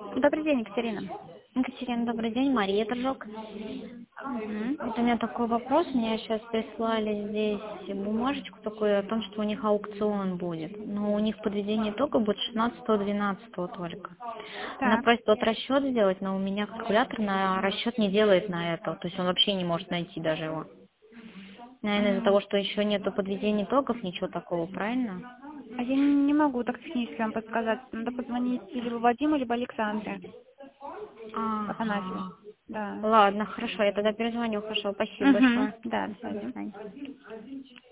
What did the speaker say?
Добрый день, Екатерина. Екатерина, добрый день. Мария Торжок. Мгм. Вот у меня такой вопрос. Мне сейчас прислали здесь бумажечку такую о том, что у них аукцион будет. Но у них подведение итога будет 16-12 только. Она Так. просит вот расчет сделать, но у меня калькулятор на расчет не делает на это. То есть он вообще не может найти даже его. Наверное, из-за того, М, что еще нету подведения итогов, ничего такого, правильно? А я не могу так технически вам подсказать. Надо позвонить либо Вадиму, либо Александре Афанасьеву. Ага. Да. Ладно, хорошо, я тогда перезвоню. Хорошо, спасибо Угу. большое. Да, до До свидания. свидания.